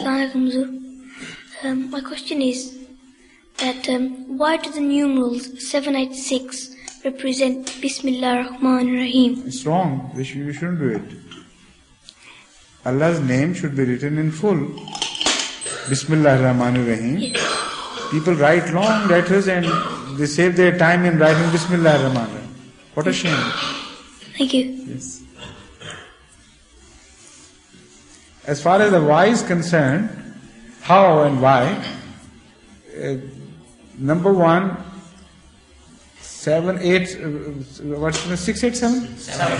Assalamu alaikum, Huzur. My question is that why do the numerals 786 represent Bismillah ar-Rahman ar-Rahim? It's wrong. You shouldn't do it. Allah's name should be written in full. Bismillah ar-Rahman ar-Rahim. Yes. People write long letters and they save their time in writing Bismillah ar-Rahman ar-Rahim. What a shame. Thank you. Yes. As far as the why is concerned, how and why, number one, 687?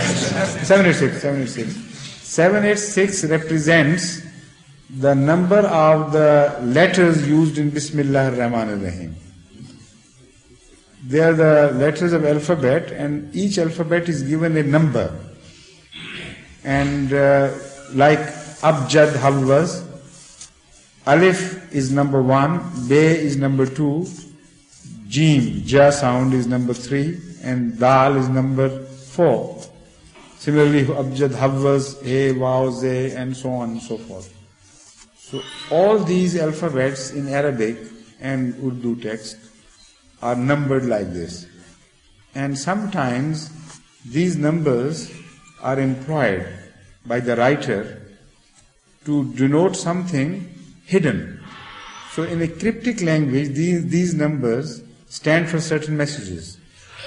786. 786 represents the number of the letters used in Bismillah ar-Rahman ar-Rahim. They are the letters of alphabet, and each alphabet is given a number. And like Abjad Halwas, Alif is number 1, Be is number 2, Jim, Ja sound is number 3, and Dal is number 4. Similarly, Abjad Halwas, A, Waw, Ze, and so on and so forth. So all these alphabets in Arabic and Urdu text are numbered like this. And sometimes these numbers are employed by the writer to denote something hidden. So in a cryptic language, these numbers stand for certain messages.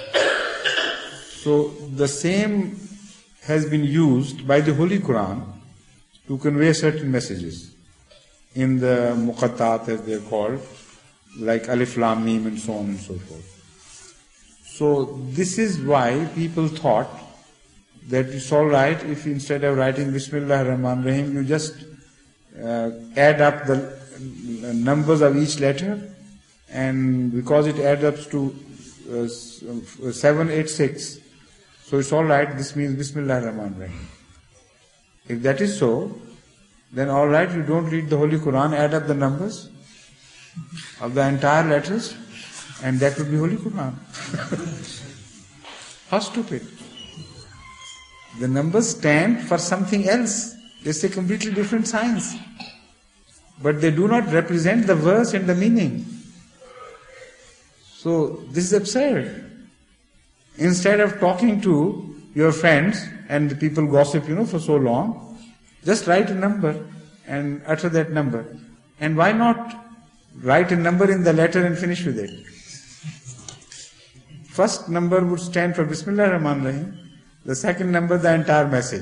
So the same has been used by the Holy Quran to convey certain messages. In the Muqattat, as they are called, like Alif Lam Mim and so on and so forth. So this is why people thought that it's all right if instead of writing Bismillah ar-Rahman ar-Rahim, you just add up the numbers of each letter, and because it adds up to 786, so it's all right, this means Bismillah ar-Rahman ar-Rahim. If that is so, then all right, you don't read the Holy Quran, add up the numbers of the entire letters, and that would be Holy Quran. How stupid. The numbers stand for something else. It's a completely different science. But they do not represent the verse and the meaning. So this is absurd. Instead of talking to your friends and the people gossip, for so long, just write a number and utter that number. And why not write a number in the letter and finish with it? First number would stand for Bismillah ar-Rahman ar-Rahim. The second number, the entire message.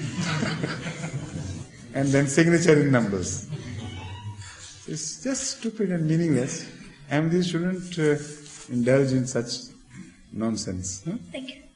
And then signature in numbers. It's just stupid and meaningless. Ahmadis shouldn't indulge in such nonsense. Thank you.